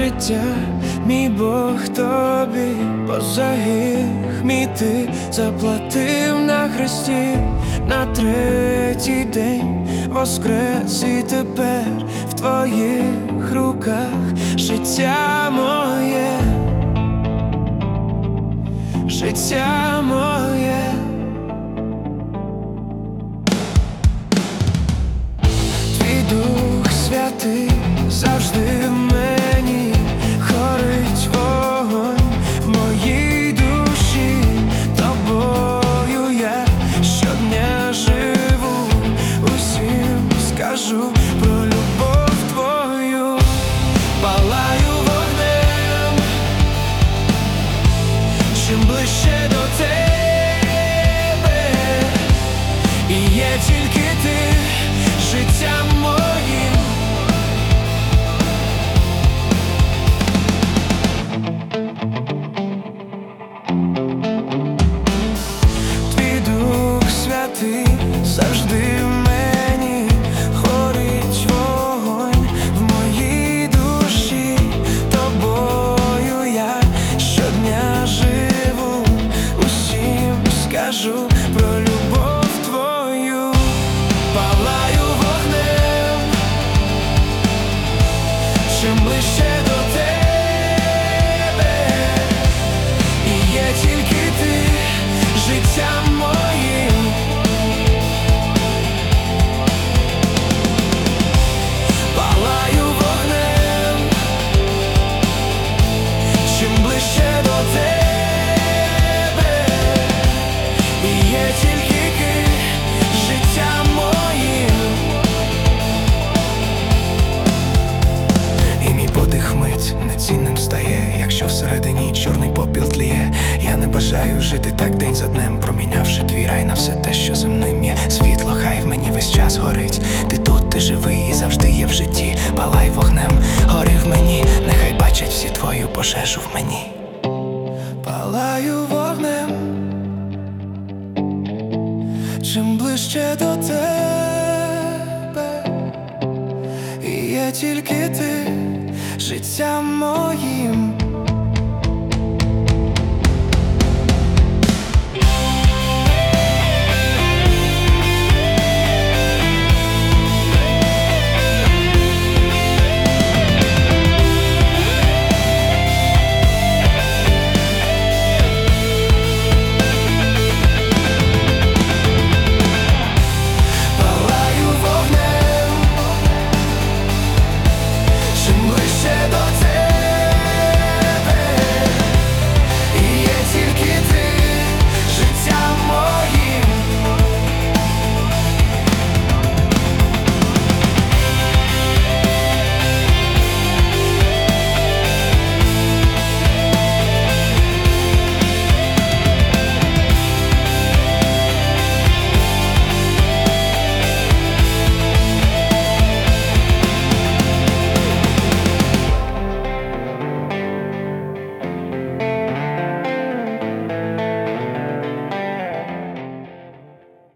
життя, мій Бог тобі поза гріх мій ти заплатив на хресті, на третій день воскрес, і тепер в твоїх руках життя моє, життя моє. Твій Дух Святий завжди в мені, горить вогонь в моїй душі, тобою я щодня живу, усім скажу про любов твою, палаю вогнем, чим ближче до тебе, і є тільки ти життям моїм. Твій Дух Святий завжди в мені, горить вогонь в моїй душі, тобою я щодня живу, усім скажу про любов твою, палаю вогнем, чим ближче до тебе, і є тільки ти життям моїм. Палаю вогнем, чим ближче до тебе, і є тільки ти життям моїм. І мій подих мить нецінним стає, якщо всередині чорний попіл тліє. Я не бажаю жити так день за днем, промінявши твій рай на все те, що земним є. Світло хай в мені весь час горить, ти тут, ти живий і завжди є в житті. Палай вогнем, гори в мені, нехай бачать всі твою пожежу в мені. Палаю вогнем, чим ближче до тебе, і є тільки ти життям моїм.